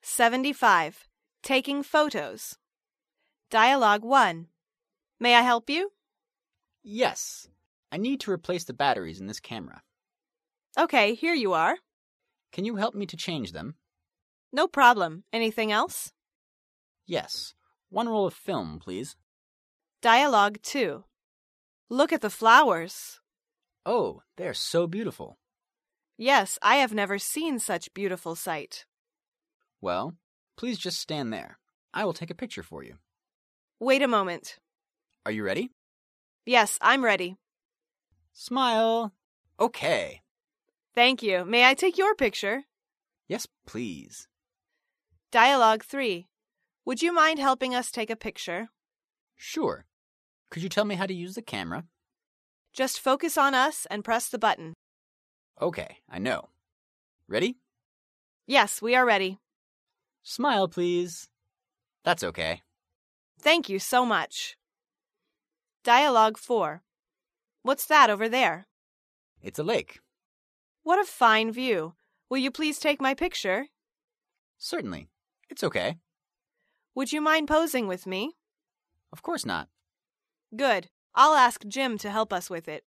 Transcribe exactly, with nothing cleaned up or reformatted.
seventy-five. Taking photos. Dialogue one. May I help you? Yes. I need to replace the batteries in this camera. Okay, here you are. Can you help me to change them? No problem. Anything else? Yes. One roll of film, please. Dialogue two. Look at the flowers. Oh, they're so beautiful. Yes, I have never seen such beautiful sight. Well, please just stand there. I will take a picture for you. Wait a moment. Are you ready? Yes, I'm ready. Smile. Okay. Thank you. May I take your picture? Yes, please. Dialogue three. Would you mind helping us take a picture? Sure. Could you tell me how to use the camera? Just focus on us and press the button. Okay, I know. Ready? Yes, we are ready. Smile, please. That's okay. Thank you so much. Dialogue four. What's that over there? It's a lake. What a fine view. Will you please take my picture? Certainly. It's okay. Would you mind posing with me? Of course not. Good. I'll ask Jim to help us with it.